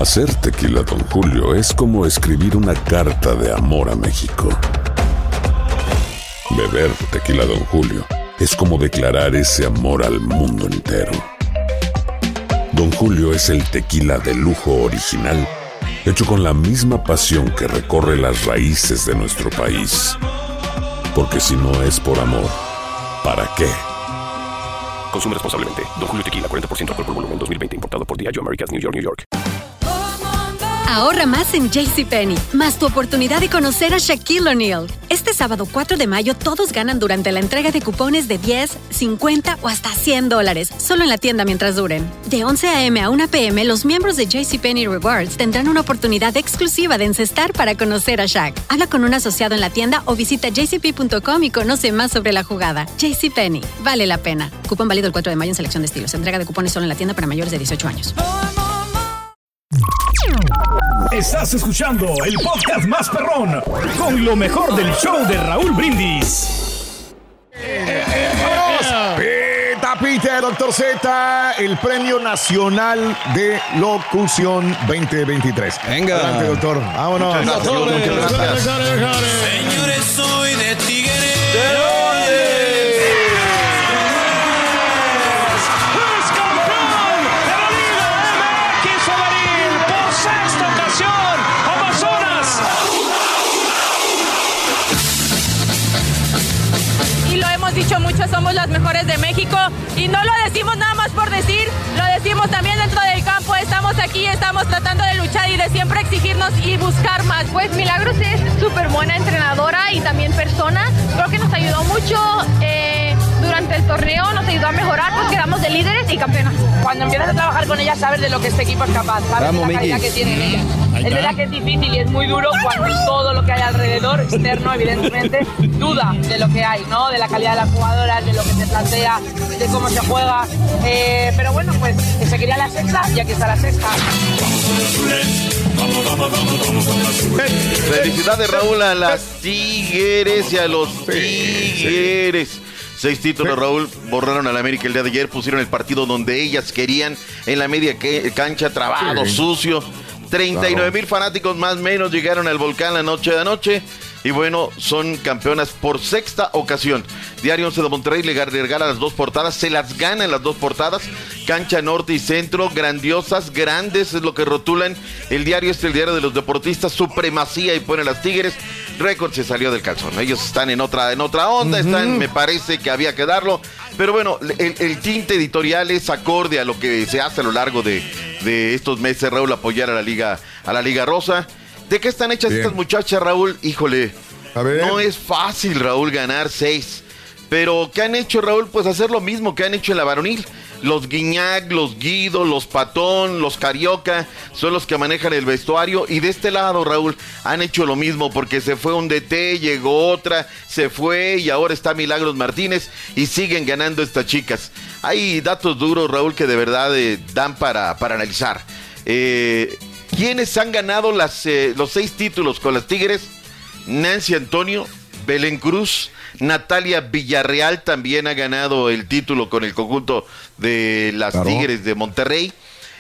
Hacer tequila Don Julio es como escribir una carta de amor a México. Beber tequila Don Julio es como declarar ese amor al mundo entero. Don Julio es el tequila de lujo original, hecho con la misma pasión que recorre las raíces de nuestro país. Porque si no es por amor, ¿para qué? Consume responsablemente. Don Julio Tequila, 40% alcohol por volumen, 2020. Importado por Diageo Americas, New York, New York. Ahorra más en JCPenney, más tu oportunidad de conocer a Shaquille O'Neal. Este sábado 4 de mayo todos ganan durante la entrega de cupones de 10, 50 o hasta $100, solo en la tienda mientras duren. De 11 a.m. a 1 p.m., los miembros de JCPenney Rewards tendrán una oportunidad exclusiva de encestar para conocer a Shaq. Habla con un asociado en la tienda o visita jcp.com y conoce más sobre la jugada. JCPenney, vale la pena. Cupón válido el 4 de mayo en selección de estilos. Entrega de cupones solo en la tienda para mayores de 18 años. Estás escuchando el podcast más perrón con lo mejor del show de Raúl Brindis. ¡Vámonos! Pita Pita, Dr. Z, el Premio Nacional de Locución 2023. Venga. Adelante, doctor. Vámonos. Muchas gracias. Señores, soy de Tigres. Dicho mucho, somos las mejores de México y no lo decimos nada más por decir, lo decimos también dentro del campo. Estamos aquí, estamos tratando de luchar y de siempre exigirnos y buscar más. Pues Milagros es súper buena entrenadora y también persona, creo que nos ayudó mucho durante el torneo, nos ayudó a mejorar, pues quedamos de líderes y campeonas. Cuando empiezas a trabajar con ella sabes de lo que este equipo es capaz, sabes de la calidad que tiene ella. Es verdad que es difícil y es muy duro cuando todo lo que hay alrededor, externo evidentemente, duda de lo que hay, ¿no? De la calidad de las jugadoras, de lo que se plantea, de cómo se juega. Pero bueno, pues que se quería la sexta y aquí está la sexta. Felicidades, Raúl, a las Tigres y a los Tigres. 6 títulos, Raúl, borraron a la América el día de ayer, pusieron el partido donde ellas querían, en la media cancha, trabado, sucio. 39,000 fanáticos más o menos llegaron al Volcán la noche de anoche. Y bueno, son campeonas por sexta ocasión. Diario 11 de Monterrey le regala las 2 portadas, se las gana en las 2 portadas. Cancha norte y centro, grandiosas, grandes, es lo que rotulan. El diario el diario de los deportistas, supremacía, y pone las Tigres. Récord se salió del calzón. Ellos están en otra onda, están, me parece que había que darlo. Pero bueno, el tinte editorial es acorde a lo que se hace a lo largo de estos meses, Raúl, apoyar a la Liga Rosa. ¿De qué están hechas estas muchachas, Raúl? Híjole, no es fácil, Raúl, ganar 6. Pero, ¿qué han hecho, Raúl? Pues hacer lo mismo que han hecho en la varonil. Los Guiñac, los Guido, los Patón, los Carioca, son los que manejan el vestuario. Y de este lado, Raúl, han hecho lo mismo, porque se fue un DT, llegó otra, se fue y ahora está Milagros Martínez y siguen ganando estas chicas. Hay datos duros, Raúl, que de verdad dan para analizar. ¿Quiénes han ganado los 6 títulos con las Tigres? Nancy Antonio, Belén Cruz, Natalia Villarreal también ha ganado el título con el conjunto de las Tigres de Monterrey.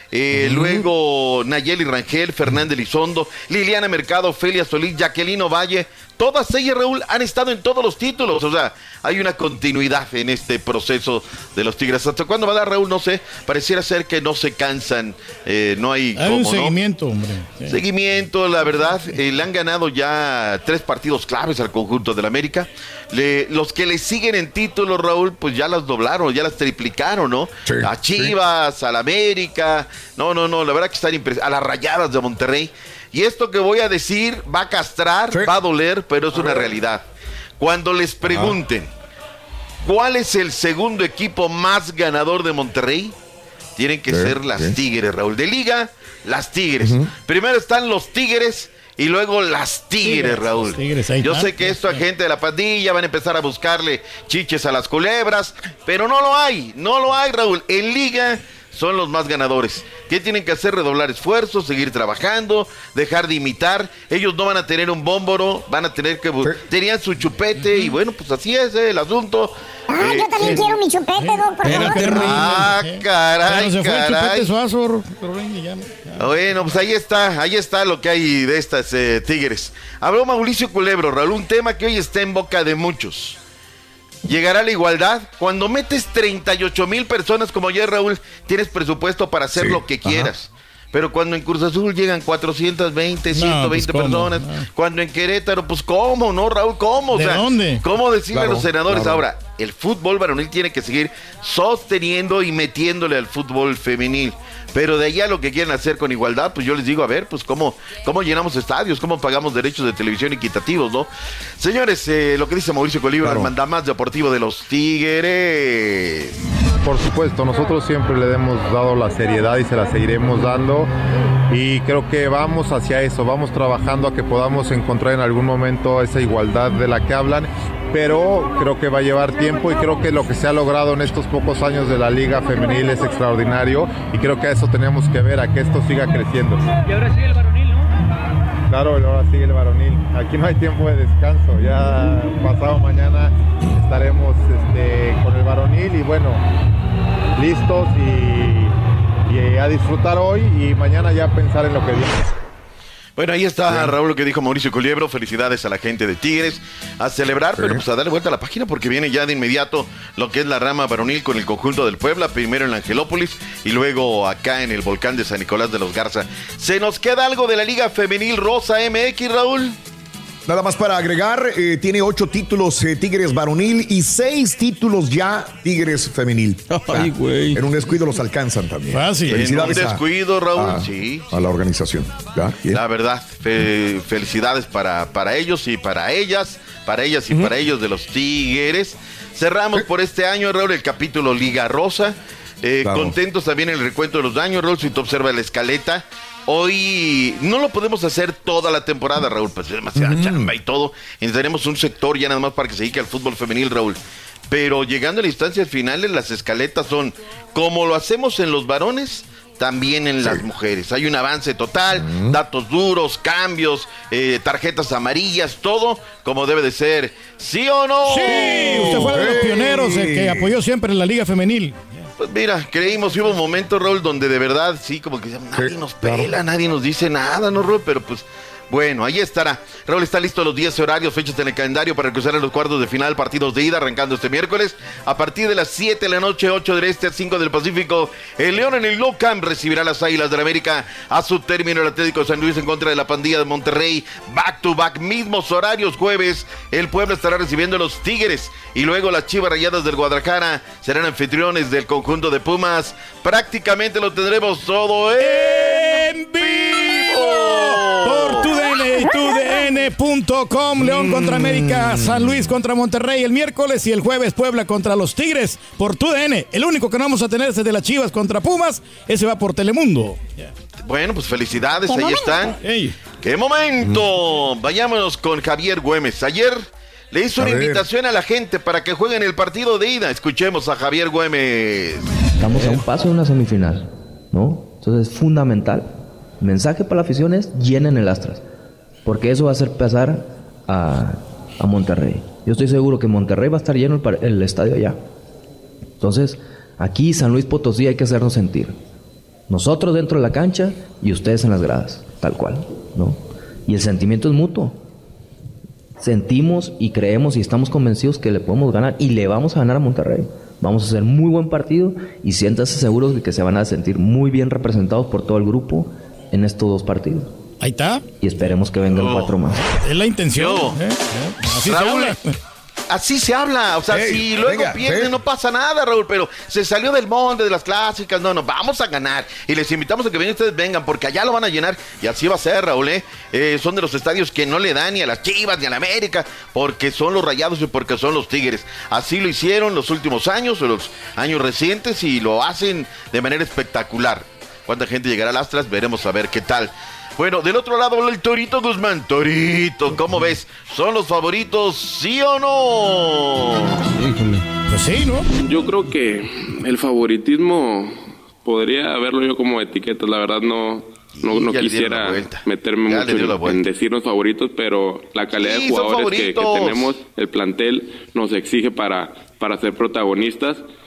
Luego Nayeli Rangel, Fernández Elizondo, Liliana Mercado, Ofelia Solís, Jacqueline Valle. Todas ellas, Raúl, han estado en todos los títulos. O sea, hay una continuidad en este proceso de los Tigres. ¿Hasta cuándo va a dar, Raúl? No sé. Pareciera ser que no se cansan. No hay un seguimiento, ¿no? Hombre. Sí. Seguimiento, la verdad. Le han ganado ya 3 partidos claves al conjunto del América. Los que le siguen en títulos, Raúl, pues ya las doblaron, ya las triplicaron, ¿no? Sí, a Chivas, a la América. No, la verdad que están impresionantes. A las Rayadas de Monterrey. Y esto que voy a decir va a castrar, va a doler, pero es una realidad. Cuando les pregunten cuál es el segundo equipo más ganador de Monterrey, tienen que ser las Tigres, Raúl. De liga, las Tigres. Primero están los Tigres y luego las Tigres, Raúl. Yo sé que esto a gente de la pandilla van a empezar a buscarle chiches a las culebras, pero no lo hay, Raúl. En liga son los más ganadores. ¿Qué tienen que hacer? Redoblar esfuerzos, seguir trabajando, dejar de imitar. Ellos no van a tener un bómboro, van a tener que... Tenían su chupete y bueno, pues así es el asunto. Yo también quiero mi chupete, Doc, por favor. Caray, Pero se fue el chupete Suazo, pero venga, ya. Bueno, pues ahí está lo que hay de estas Tigres. Habló Mauricio Culebro, Raúl, un tema que hoy está en boca de muchos. ¿Llegará la igualdad? Cuando metes 38,000 personas como ayer, Raúl, tienes presupuesto para hacer lo que quieras. Pero cuando en Cruz Azul llegan 420, 120 personas, cuando en Querétaro, pues ¿cómo, no, Raúl? ¿Cómo? ¿De dónde? ¿Cómo decirle a los senadores? Ahora, el fútbol varonil tiene que seguir sosteniendo y metiéndole al fútbol femenil. Pero de allá lo que quieren hacer con igualdad, pues yo les digo, a ver, pues cómo llenamos estadios, cómo pagamos derechos de televisión equitativos, ¿no? Señores, lo que dice Mauricio Culebro, el mandamás deportivo de los Tigres. Por supuesto, nosotros siempre le hemos dado la seriedad y se la seguiremos dando, y creo que vamos hacia eso, vamos trabajando a que podamos encontrar en algún momento esa igualdad de la que hablan, pero creo que va a llevar tiempo, y creo que lo que se ha logrado en estos pocos años de la Liga Femenil es extraordinario, y creo que a eso tenemos que ver, a que esto siga creciendo. Y ahora sigue el varonil, ¿no? Claro, ahora sigue el varonil. Aquí no hay tiempo de descanso, ya pasado mañana estaremos con el varonil, y bueno, listos y a disfrutar hoy, y mañana ya pensar en lo que viene. Bueno, ahí está, Raúl, lo que dijo Mauricio Culebro. Felicidades a la gente de Tigres, a celebrar, pero pues a darle vuelta a la página, porque viene ya de inmediato lo que es la rama varonil con el conjunto del Puebla, primero en la Angelópolis y luego acá en el volcán de San Nicolás de los Garza. ¿Se nos queda algo de la Liga Femenil Rosa MX, Raúl? Nada más para agregar, tiene 8 títulos Tigres varonil y 6 títulos ya Tigres femenil. Ay, güey. En un descuido los alcanzan también. Fácil. Felicidades en un descuido, Raúl, sí. A la organización. ¿Ya? La verdad, felicidades para ellos y para ellas, y para ellos de los Tigres. Cerramos por este año, Raúl, el capítulo Liga Rosa. Contentos también en el recuento de los daños, Raúl, si tú observas la escaleta. Hoy no lo podemos hacer toda la temporada, Raúl, pues es demasiada chamba y todo. Necesitaremos un sector ya nada más para que se dedique al fútbol femenil, Raúl. Pero llegando a las instancias finales, las escaletas son como lo hacemos en los varones, también en las mujeres. Hay un avance total, datos duros, cambios, tarjetas amarillas, todo como debe de ser. ¿Sí o no? Sí, usted fue de los pioneros que apoyó siempre en la Liga Femenil. Pues mira, creímos, hubo un momento, Raúl, donde de verdad, sí, como que nadie nos pela, nadie nos dice nada, ¿no, Raúl? Pero pues, bueno, ahí estará. Raúl, está listo los 10 horarios, fechas en el calendario para cruzar en los cuartos de final, partidos de ida, arrancando este miércoles. A partir de las 7 de la noche, 8 del Este, 5 del Pacífico, el León en el Nou Camp recibirá a las Águilas del América. A su término, el Atlético de San Luis en contra de la Pandilla de Monterrey. Back to back, mismos horarios, jueves. El Puebla estará recibiendo a los Tigres. Y luego las Chivas Rayadas del Guadalajara serán anfitriones del conjunto de Pumas. Prácticamente lo tendremos todo en vivo por TUDN y TUDN.com. León contra América, San Luis contra Monterrey el miércoles, y el jueves Puebla contra los Tigres por TUDN. El único que no vamos a tener es el de las Chivas contra Pumas. Ese va por Telemundo. Bueno, pues felicidades, ahí están. Hey. ¡Qué momento! Vayámonos con Javier Güemes. Ayer le hizo una invitación a la gente para que jueguen el partido de ida. Escuchemos a Javier Güemes. Estamos a un paso de una semifinal, ¿no? Entonces es fundamental. El mensaje para la afición es: llenen el Astras, porque eso va a hacer pasar a Monterrey. Yo estoy seguro que Monterrey va a estar lleno el estadio allá. Entonces, aquí San Luis Potosí hay que hacernos sentir. Nosotros dentro de la cancha y ustedes en las gradas, tal cual, ¿no? Y el sentimiento es mutuo. Sentimos y creemos y estamos convencidos que le podemos ganar, y le vamos a ganar a Monterrey. Vamos a hacer muy buen partido, y siéntanse seguros de que se van a sentir muy bien representados por todo el grupo en estos 2 partidos. Ahí está. Y esperemos que vengan 4 más. Es la intención. Así Raúl, se habla. Así se habla, o sea, si luego pierden no pasa nada, Raúl, pero se salió del molde de las clásicas, no, vamos a ganar, y les invitamos a que ustedes vengan, porque allá lo van a llenar, y así va a ser, Raúl, son de los estadios que no le dan ni a las Chivas ni a la América, porque son los Rayados y porque son los Tigres. Así lo hicieron los últimos años, o los años recientes, y lo hacen de manera espectacular. ¿Cuánta gente llegará al Astras? Veremos a ver qué tal. Bueno, del otro lado el Torito Guzmán. Torito, ¿cómo ves? ¿Son los favoritos, sí o no? Pues sí, ¿no? Yo creo que el favoritismo podría verlo yo como etiqueta. La verdad no quisiera meterme mucho en decirnos favoritos, pero la calidad de jugadores que tenemos, el plantel, nos exige para ser protagonistas.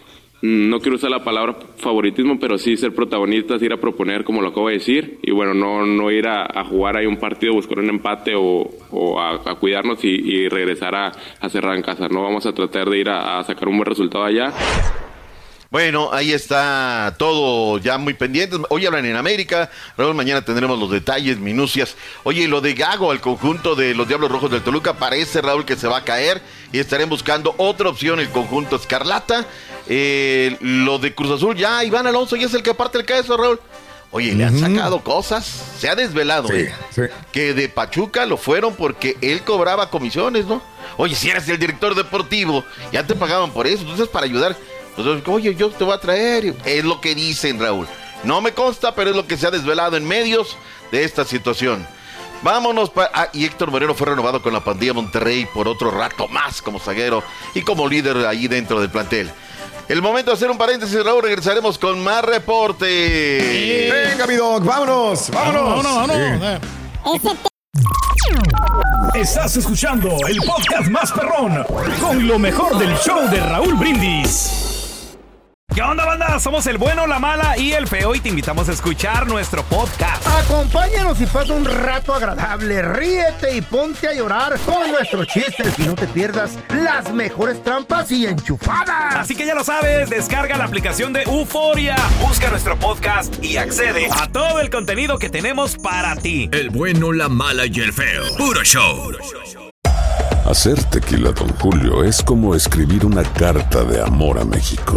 no quiero usar la palabra favoritismo, pero sí ser protagonistas, ir a proponer, como lo acabo de decir, y bueno, no ir a jugar ahí un partido, buscar un empate o a cuidarnos y regresar a cerrar en casa. No vamos a tratar de ir a sacar un buen resultado allá. Bueno, ahí está todo ya muy pendiente. Hoy hablan en América, Raúl, mañana tendremos los detalles, minucias. Oye, lo de Gago al conjunto de los Diablos Rojos del Toluca, parece, Raúl, que se va a caer y estarán buscando otra opción el conjunto Escarlata. Lo de Cruz Azul, ya Iván Alonso ya es el que parte el queso, Raúl. Oye, le han sacado cosas, se ha desvelado, que de Pachuca lo fueron porque él cobraba comisiones, ¿no? Oye, si eres el director deportivo, ya te pagaban por eso, entonces para ayudar. Entonces, oye, yo te voy a traer. Es lo que dicen, Raúl. No me consta, pero es lo que se ha desvelado en medios de esta situación. Vámonos y Héctor Moreno fue renovado con la pandilla Monterrey por otro rato más como zaguero y como líder ahí dentro del plantel. El momento de hacer un paréntesis, Raúl, regresaremos con más reporte. Venga, mi Doc, vámonos. Estás escuchando el podcast más perrón con lo mejor del show de Raúl Brindis. ¿Qué onda, banda? Somos el bueno, la mala y el feo y te invitamos a escuchar nuestro podcast. Acompáñanos y pasa un rato agradable. Ríete y ponte a llorar con nuestros chistes y no te pierdas las mejores trampas y enchufadas. Así que ya lo sabes, descarga la aplicación de Euforia, busca nuestro podcast y accede a todo el contenido que tenemos para ti. El bueno, la mala y el feo. Puro show. Hacer tequila Don Julio es como escribir una carta de amor a México.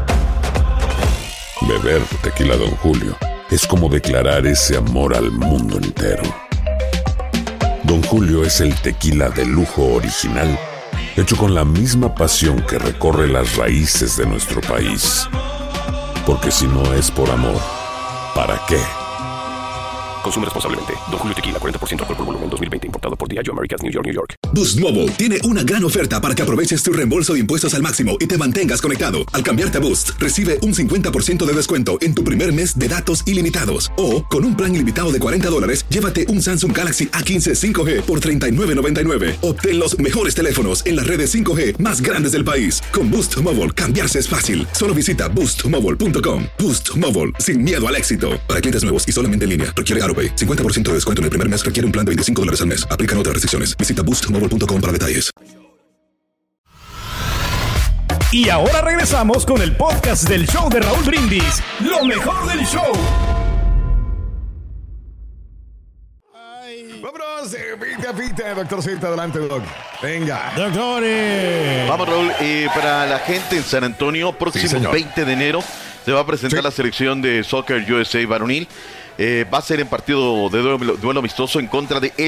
Beber tequila Don Julio es como declarar ese amor al mundo entero. Don Julio es el tequila de lujo original, hecho con la misma pasión que recorre las raíces de nuestro país. Porque si no es por amor, ¿para qué? Consume responsablemente. Don Julio Tequila, 40% alcohol por volumen, 2020. Importado por Diageo Americas, New York, New York. Boost Mobile tiene una gran oferta para que aproveches tu reembolso de impuestos al máximo y te mantengas conectado. Al cambiarte a Boost, recibe un 50% de descuento en tu primer mes de datos ilimitados. O, con un plan ilimitado de $40, llévate un Samsung Galaxy A15 5G por $39.99. Obtén los mejores teléfonos en las redes 5G más grandes del país. Con Boost Mobile, cambiarse es fácil. Solo visita boostmobile.com. Boost Mobile, sin miedo al éxito. Para clientes nuevos y solamente en línea, requiere AroPay. 50% de descuento en el primer mes, requiere un plan de $25 al mes. Aplican otras restricciones. Visita boostmobile.com para detalles. Y ahora regresamos con el podcast del show de Raúl Brindis. Lo mejor del show. Vámonos, pita, doctor Z, adelante, Doc. Venga. Doctores. Vamos, Raúl, para la gente en San Antonio, próximo 20 de enero, se va a presentar la selección de Soccer USA varonil. Va a ser en partido de duelo amistoso en contra de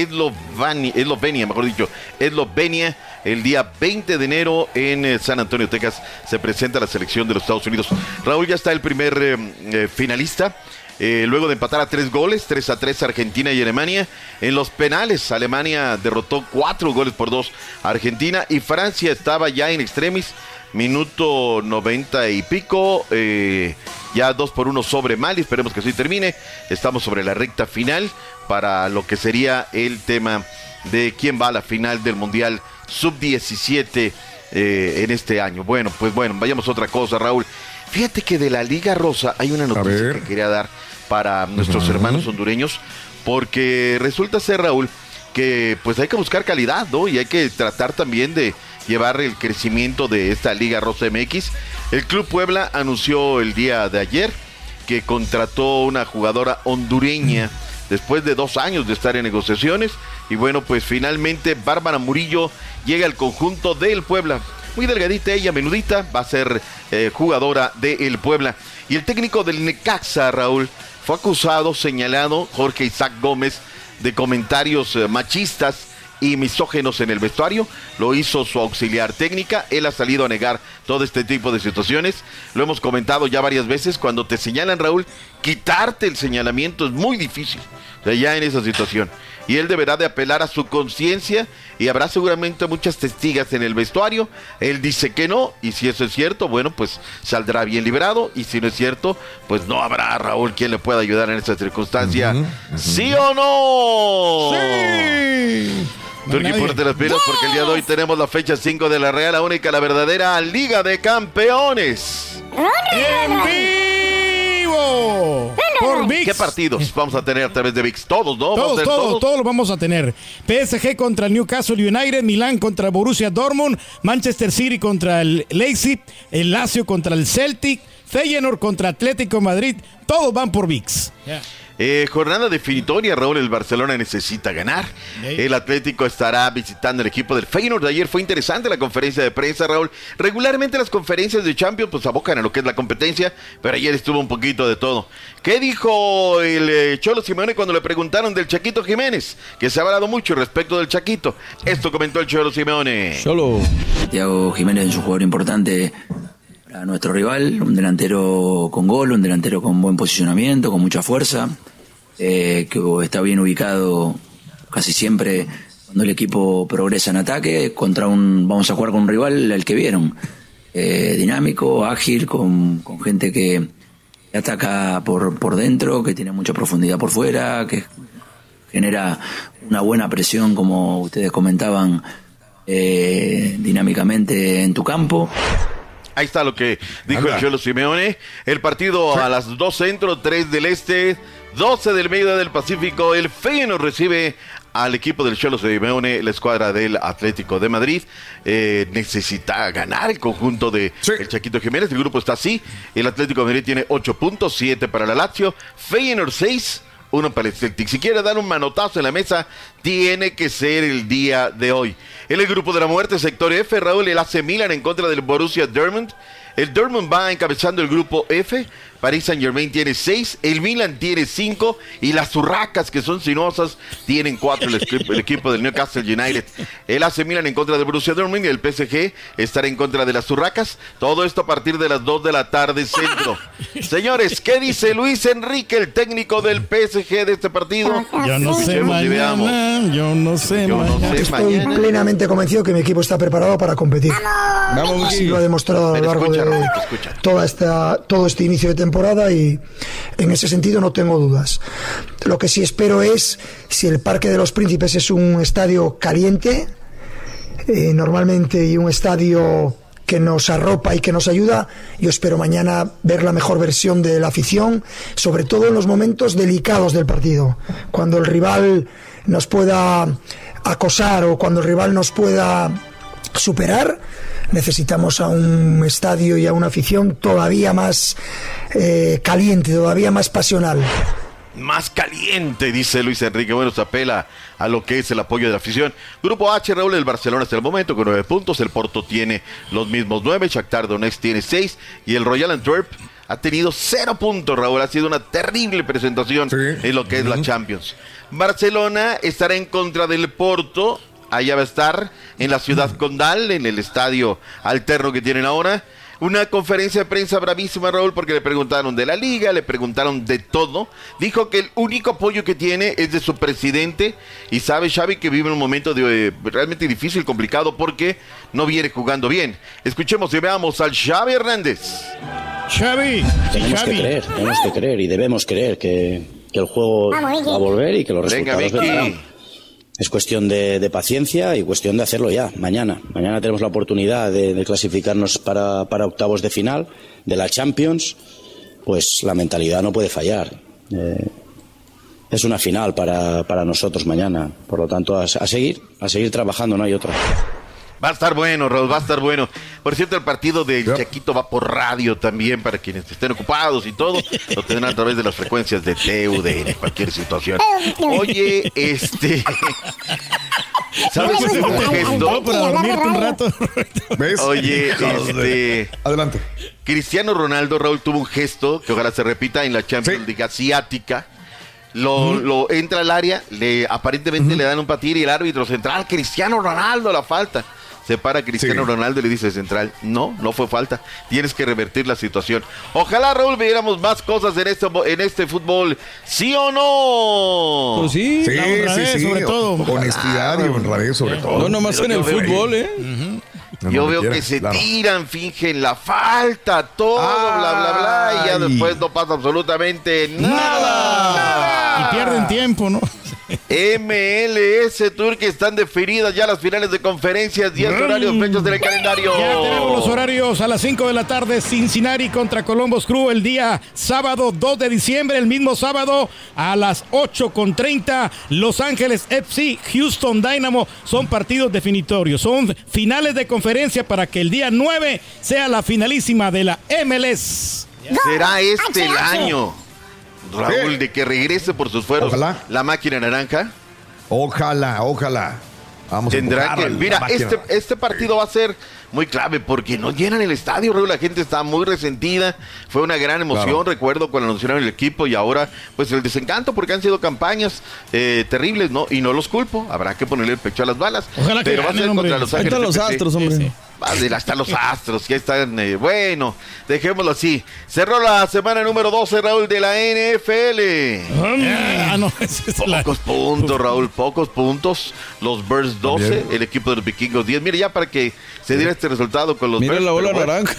Eslovenia, el día 20 de enero en San Antonio, Texas. Se presenta la selección de los Estados Unidos. Raúl, ya está el primer finalista. Luego de empatar a 3 goles, 3-3 Argentina y Alemania. En los penales, Alemania derrotó 4-2 a Argentina y Francia estaba ya en extremis. Minuto 90 y pico, ya 2-1 sobre Mali, esperemos que así termine. Estamos sobre la recta final para lo que sería el tema de quién va a la final del Mundial Sub-17 en este año. Bueno, vayamos a otra cosa, Raúl. Fíjate que de la Liga Rosa hay una noticia que quería dar para nuestros hermanos hondureños, porque resulta ser, Raúl, que pues hay que buscar calidad, ¿no? Y hay que tratar también de llevar el crecimiento de esta Liga Rosa MX. El Club Puebla anunció el día de ayer que contrató una jugadora hondureña después de 2 años de estar en negociaciones. Y bueno, pues finalmente Bárbara Murillo llega al conjunto del Puebla. Muy delgadita ella, menudita, va a ser jugadora del Puebla. Y el técnico del Necaxa, Raúl, fue acusado, señalado, Jorge Isaac Gómez, de comentarios machistas y misógenos en el vestuario. Lo hizo su auxiliar técnica. Él ha salido a negar todo este tipo de situaciones. Lo hemos comentado ya varias veces. Cuando te señalan, Raúl, quitarte el señalamiento es muy difícil, o sea, ya en esa situación. Y él deberá de apelar a su conciencia, y habrá seguramente muchas testigas en el vestuario. Él dice que no, y si eso es cierto, bueno, pues saldrá bien librado, y si no es cierto, pues no habrá, Raúl, quien le pueda ayudar en esta circunstancia. ¿Sí o no? ¡Sí! Turquía, ponte las pilas, porque el día de hoy tenemos la fecha 5 de la Real, la única, la verdadera Liga de Campeones. en vivo por ViX. ¿Qué partidos vamos a tener a través de ViX? Todos, ¿no? Todos los vamos a tener. PSG contra el Newcastle United, Milán contra Borussia Dortmund, Manchester City contra el Leipzig, el Lazio contra el Celtic, Feyenoord contra Atlético Madrid. Todos van por ViX. Jornada definitoria, Raúl. El Barcelona necesita ganar. El Atlético estará visitando el equipo del Feyenoord. Ayer fue interesante la conferencia de prensa, Raúl. Regularmente las conferencias de Champions pues abocan a lo que es la competencia, pero ayer estuvo un poquito de todo. ¿Qué dijo el Cholo Simeone cuando le preguntaron del Chaquito Jiménez? Que se ha hablado mucho respecto del Chaquito. Esto comentó el Cholo Simeone. Thiago Jiménez es un jugador importante para nuestro rival, un delantero con gol, un delantero con buen posicionamiento, con mucha fuerza, que está bien ubicado casi siempre cuando el equipo progresa en ataque. Vamos a jugar con un rival al que vieron, dinámico, ágil, con gente que ataca por dentro, que tiene mucha profundidad por fuera, que genera una buena presión, como ustedes comentaban, dinámicamente en tu campo. Ahí está lo que dijo el Cholo Simeone. El partido a las 2 centro, 3 del este, 12 del medio del Pacífico. El Feyenoord recibe al equipo del Cholo Simeone, la escuadra del Atlético de Madrid. Necesita ganar el conjunto de el Chaquito Jiménez. El grupo está así. El Atlético de Madrid tiene 8 puntos, 7 para la Lazio. Feyenoord 6, 1 para el Celtic. Si quiere dar un manotazo en la mesa, tiene que ser el día de hoy. En el grupo de la muerte, sector F, Raúl, el AC Milan en contra del Borussia Dortmund. El Dortmund va encabezando el grupo F. Paris Saint-Germain tiene 6, el Milan tiene 5 y las Urracas, que son sinuosas, tienen 4, el equipo del Newcastle United. El AC Milan en contra del Borussia Dortmund y el PSG estará en contra de las Urracas. Todo esto a partir de las 2 de la tarde centro. Señores, ¿qué dice Luis Enrique, el técnico del PSG de este partido? Yo no sé mañana, yo no sé mañana. Estoy plenamente convencido que mi equipo está preparado para competir. Así lo ha demostrado a lo largo de todo este inicio de temporada y en ese sentido no tengo dudas. Lo que sí espero es, si el Parque de los Príncipes es un estadio caliente, normalmente, y un estadio que nos arropa y que nos ayuda, yo espero mañana ver la mejor versión de la afición, sobre todo en los momentos delicados del partido, cuando el rival nos pueda acosar o cuando el rival nos pueda superar. Necesitamos a un estadio y a una afición todavía más caliente, todavía más pasional. Más caliente, dice Luis Enrique. Bueno, se apela a lo que es el apoyo de la afición. Grupo H, Raúl, el Barcelona hasta el momento con 9 puntos. El Porto tiene los mismos 9. Shakhtar Donetsk tiene 6. Y el Royal Antwerp ha tenido 0 puntos, Raúl. Ha sido una terrible presentación en lo que es la Champions. Barcelona estará en contra del Porto. Allá va a estar en la ciudad condal, en el estadio alterno que tienen ahora. Una conferencia de prensa bravísima, Raúl, porque le preguntaron de la liga, le preguntaron de todo. Dijo que el único apoyo que tiene es de su presidente y sabe Xavi que vive en un momento realmente difícil, complicado, porque no viene jugando bien. Escuchemos y veamos al Xavi Hernández. Xavi. Tenemos que creer y debemos creer que el juego va a volver y que los resultados vendrán. Es cuestión de paciencia y cuestión de hacerlo ya, mañana. Mañana tenemos la oportunidad de clasificarnos para octavos de final de la Champions. Pues la mentalidad no puede fallar. Es una final para nosotros mañana. Por lo tanto, a seguir trabajando, no hay otra. Va a estar bueno, Raúl, va a estar bueno. Por cierto, el partido del Chaquito va por radio también, para quienes estén ocupados y todo. Lo tendrán a través de las frecuencias de TUDN, cualquier situación. Oye, ¿sabes qué es un gesto? Para dormirte un rato. ¿Ves? Oye, adelante. Cristiano Ronaldo, Raúl, tuvo un gesto que ojalá se repita en la Champions League asiática. Lo entra al área, aparentemente le dan un patín y el árbitro central, Cristiano Ronaldo, la falta. Se para Cristiano Ronaldo y le dice central, no fue falta, tienes que revertir la situación. Ojalá, Raúl, viéramos más cosas en este fútbol, ¿sí o no? Pues sí, sobre todo. Honestidad y honradez sobre todo. No nomás en el fútbol, Yo veo que se tiran, fingen la falta, todo, bla, bla, bla, y ya después no pasa absolutamente nada. Y Pierden tiempo, ¿no? MLS Tour, que están definidas ya las finales de conferencias, 10 horarios, fechas del calendario. Ya tenemos los horarios a las 5 de la tarde, Cincinnati contra Columbus Crew el día sábado 2 de diciembre, el mismo sábado a las 8:30, Los Ángeles FC, Houston Dynamo, son partidos definitorios, son finales de conferencia para que el día 9 sea la finalísima de la MLS. ¿Será este el año, Raúl, de que regrese por sus fueros la máquina naranja? Ojalá. Vamos Tendrá que, mira, este partido va a ser muy clave porque no llenan el estadio, Raúl, la gente está muy resentida, fue una gran emoción, recuerdo cuando anunciaron el equipo y ahora pues el desencanto porque han sido campañas terribles, ¿no? Y no los culpo, habrá que ponerle el pecho a las balas. Ojalá que pero va a ser contra Los Ángeles. Ahí están los Astros, hombre. Sí. Hasta los Astros, que están, bueno, dejémoslo así. Cerró la semana número 12, Raúl, de la NFL. Pocos puntos, Raúl, pocos puntos. Los Bears 12, también. El equipo de los Vikingos 10. Mire, ya para que se diera este resultado con los Bears. Mira la bola naranja.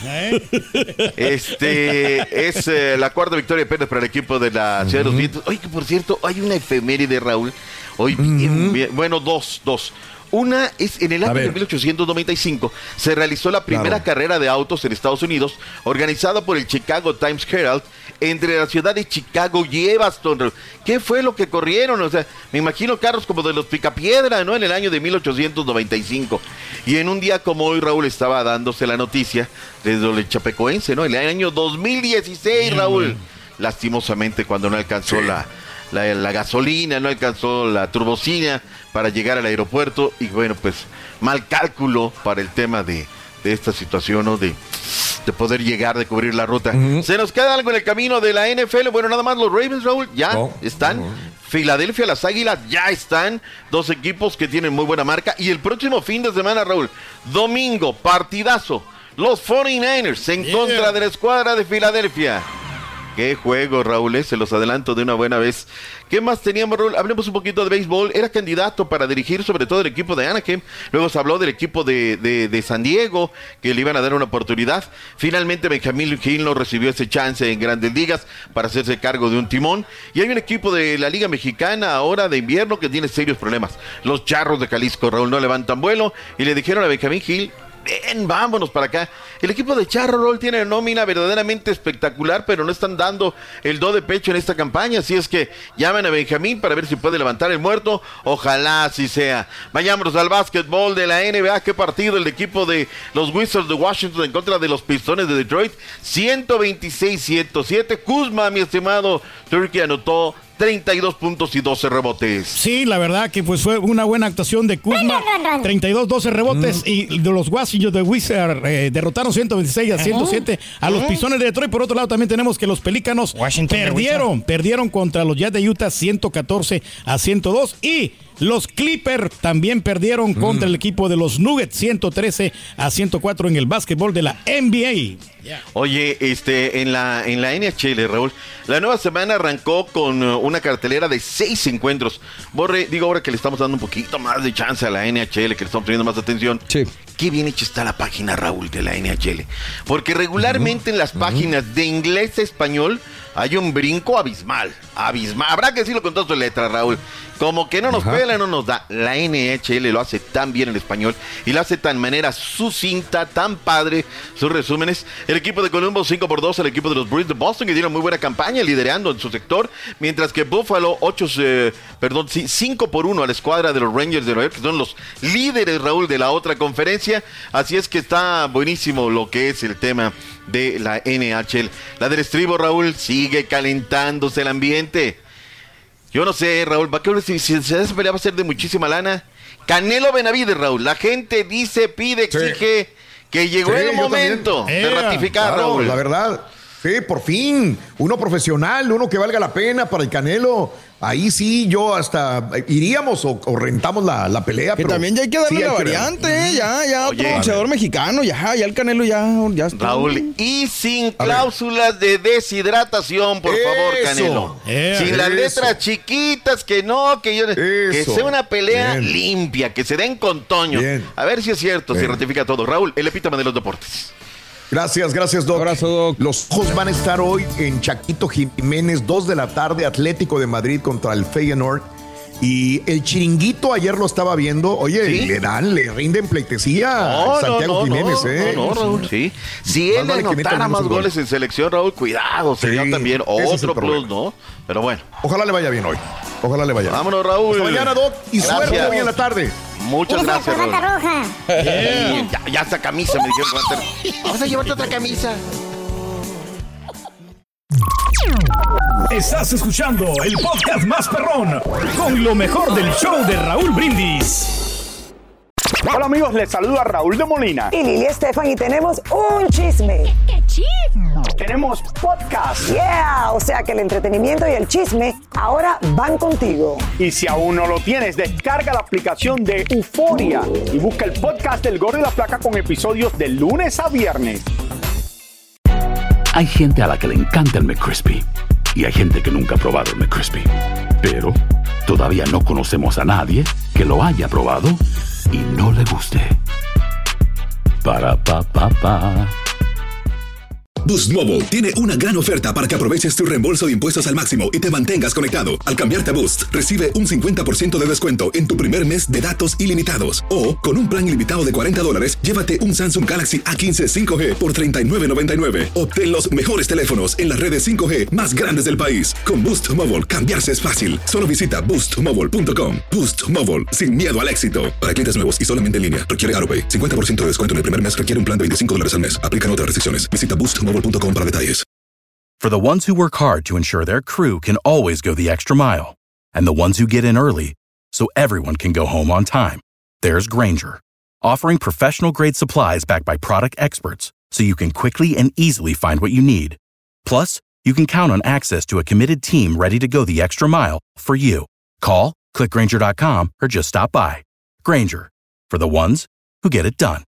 Es la cuarta victoria apenas para el equipo de la Ciudad de los Vientos. Oye, que por cierto, hay una efeméride, Raúl. Hoy, bueno, dos. Una es en el año de 1895 se realizó la primera carrera de autos en Estados Unidos, organizada por el Chicago Times Herald, entre la ciudad de Chicago y Evanston. ¿Qué fue lo que corrieron? O sea, me imagino carros como de los Picapiedra, ¿no? En el año de 1895. Y en un día como hoy, Raúl, estaba dándose la noticia desde el Chapecoense, ¿no? En el año 2016, Raúl. Lastimosamente, cuando no alcanzó la gasolina, no alcanzó la turbocina para llegar al aeropuerto y bueno, pues mal cálculo para el tema de esta situación, ¿no? De poder llegar, de cubrir la ruta. ¿Se nos queda algo en el camino de la NFL? Bueno, nada más los Ravens, Raúl, ya están. Filadelfia, las Águilas ya están. Dos equipos que tienen muy buena marca. Y el próximo fin de semana, Raúl, domingo, partidazo. Los 49ers en contra de la escuadra de Filadelfia. Qué juego, Raúl, se los adelanto de una buena vez. ¿Qué más teníamos, Raúl? Hablemos un poquito de béisbol. Era candidato para dirigir sobre todo el equipo de Anaheim. Luego se habló del equipo de San Diego, que le iban a dar una oportunidad. Finalmente Benjamín Gil no recibió ese chance en Grandes Ligas para hacerse cargo de un timón. Y hay un equipo de la Liga Mexicana ahora de invierno que tiene serios problemas. Los Charros de Jalisco, Raúl, no levantan vuelo y le dijeron a Benjamín Gil: ven, vámonos para acá. El equipo de Charro, Roll, tiene nómina verdaderamente espectacular, pero no están dando el do de pecho en esta campaña, así es que llamen a Benjamín para ver si puede levantar el muerto. Ojalá así sea. Vayámonos al básquetbol de la NBA. Qué partido el equipo de los Wizards de Washington en contra de los Pistones de Detroit. 126-107. Kuzma, mi estimado Turkey, anotó 32 puntos y 12 rebotes. Sí, la verdad que pues fue una buena actuación de Kuzma. 32, 12 rebotes y de los Washington de Wizards derrotaron 126-107 a los Pistones de Detroit. Por otro lado, también tenemos que los Pelícanos perdieron contra los Jazz de Utah 114-102 y los Clippers también perdieron contra el equipo de los Nuggets 113-104 en el básquetbol de la NBA. Oye, en la NHL, Raúl, la nueva semana arrancó con una cartelera de 6 encuentros. Borre, digo ahora que le estamos dando un poquito más de chance a la NHL, que le estamos poniendo más atención. Sí. Qué bien hecha está la página, Raúl, de la NHL. Porque regularmente en las páginas de inglés a español hay un brinco abismal. Habrá que decirlo con todas sus letras, Raúl. Como que no nos pela, no nos da. La NHL lo hace tan bien en español y lo hace tan manera sucinta, tan padre sus resúmenes. El equipo de Columbus 5-2, el equipo de los Bruins de Boston, que tiene muy buena campaña liderando en su sector, mientras que Buffalo 5-1 a la escuadra de los Rangers de Nueva York, que son los líderes, Raúl, de la otra conferencia. Así es que está buenísimo lo que es el tema de la NHL. La del estribo, Raúl, sigue calentándose el ambiente. Yo no sé, Raúl, si esa pelea va a ser de muchísima lana. Canelo Benavides, Raúl, la gente dice, pide, exige que llegó el momento de ratificar, claro, Raúl. La verdad, sí, por fin, uno profesional, uno que valga la pena para el Canelo. Ahí sí, yo hasta iríamos o rentamos la pelea. Que pero también ya hay que darle la variante, ya otro boxeador mexicano, ya el Canelo ya está. Raúl, y sin cláusulas de deshidratación, por favor, Canelo. Sin las letras chiquitas, que sea una pelea limpia, que se den con Toño. A ver si es cierto, si ratifica todo. Raúl, el epítome de los deportes. Gracias, Doc. Abrazo, Doc. Los ojos van a estar hoy en Chaquito Jiménez, 2 de la tarde, Atlético de Madrid contra el Feyenoord. Y el Chiringuito ayer lo estaba viendo. Oye, ¿sí? le rinden pleitesía a Santiago Jiménez, No, Raúl, sí. Si él anotara más goles en selección, Raúl, cuidado, sería también otro plus, ¿no? Pero bueno. Ojalá le vaya bien hoy. Ojalá le vaya bien. Vámonos, Raúl. Hasta mañana, Doc. Y suerte hoy en la tarde. Muchas gracias, Raúl. Roja. Ya esta camisa me dijeron. Vamos a llevarte otra camisa. Estás escuchando el podcast más perrón con lo mejor del show de Raúl Brindis. Hola amigos, les saluda Raúl de Molina y Lili Estefan y tenemos un chisme. ¿Qué chisme? Tenemos podcast. Yeah, o sea que el entretenimiento y el chisme ahora van contigo. Y si aún no lo tienes, descarga la aplicación de Euforia y busca el podcast del Gordo y la Flaca con episodios de lunes a viernes. Hay gente a la que le encanta el McCrispy y hay gente que nunca ha probado el McCrispy. Pero todavía no conocemos a nadie que lo haya probado y no le guste. Para pa pa pa. Boost Mobile tiene una gran oferta para que aproveches tu reembolso de impuestos al máximo y te mantengas conectado. Al cambiarte a Boost, recibe un 50% de descuento en tu primer mes de datos ilimitados. O, con un plan ilimitado de $40, llévate un Samsung Galaxy A15 5G por $39.99. Obtén los mejores teléfonos en las redes 5G más grandes del país. Con Boost Mobile, cambiarse es fácil. Solo visita boostmobile.com. Boost Mobile, sin miedo al éxito. Para clientes nuevos y solamente en línea, requiere AroPay. 50% de descuento en el primer mes requiere un plan de $25 al mes. Aplican otras restricciones. Visita boostmobile.com para detalles. For the ones who work hard to ensure their crew can always go the extra mile, and the ones who get in early so everyone can go home on time, there's Grainger, offering professional-grade supplies backed by product experts so you can quickly and easily find what you need. Plus, you can count on access to a committed team ready to go the extra mile for you. Call, click Grainger.com, or just stop by. Grainger, for the ones who get it done.